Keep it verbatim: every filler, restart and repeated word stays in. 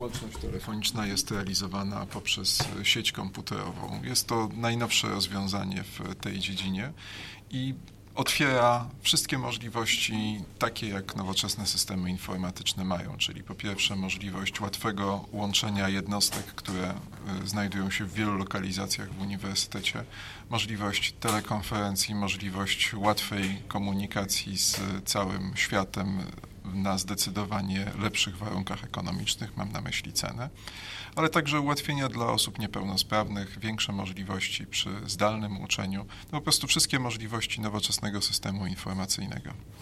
Łączność telefoniczna jest realizowana poprzez sieć komputerową. Jest to najnowsze rozwiązanie w tej dziedzinie i otwiera wszystkie możliwości takie, jak nowoczesne systemy informatyczne mają, czyli po pierwsze możliwość łatwego łączenia jednostek, które znajdują się w wielu lokalizacjach w uniwersytecie, możliwość telekonferencji, możliwość łatwej komunikacji z całym światem na zdecydowanie lepszych warunkach ekonomicznych, mam na myśli cenę, ale także ułatwienia dla osób niepełnosprawnych, większe możliwości przy zdalnym uczeniu, no po prostu wszystkie możliwości nowoczesnego systemu informacyjnego.